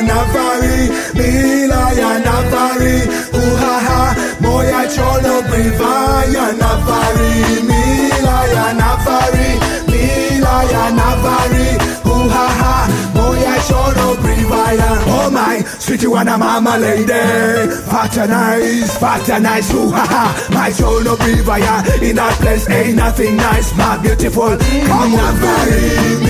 navari, mila ya navari, uhaha, moya cholo briva ya navari, mila ya navari, mila ya navari, uhaha, moya cholo briva ya. Oh my, sweetie wanna mama lady, fat and nice, uhaha, my cholo briva ya. In that place ain't nothing nice, my beautiful, come on, navari.